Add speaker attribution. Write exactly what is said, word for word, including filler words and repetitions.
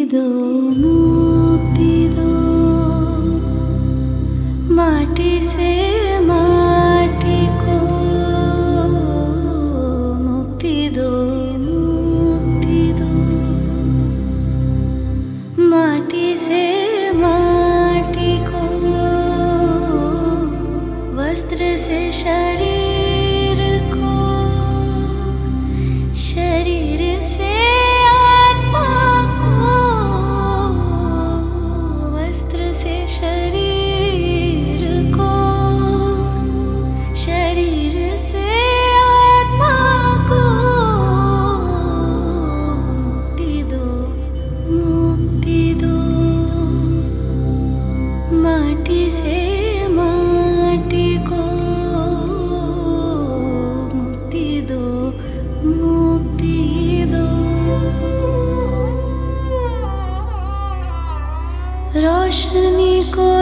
Speaker 1: दो मुक्ति दो, माटी से माटी को मुक्ति दो, मुक्ति दो, माटी से माटी को, वस्त्र से शरीर को, शरीर से आत्मा को, वस्त्र से शरीर को, शरीर से आत्मा को मुक्ति दो, मुक्ति दो, माटी से माटी को मुक्ति दो, मुक्ति दो। रोशनी को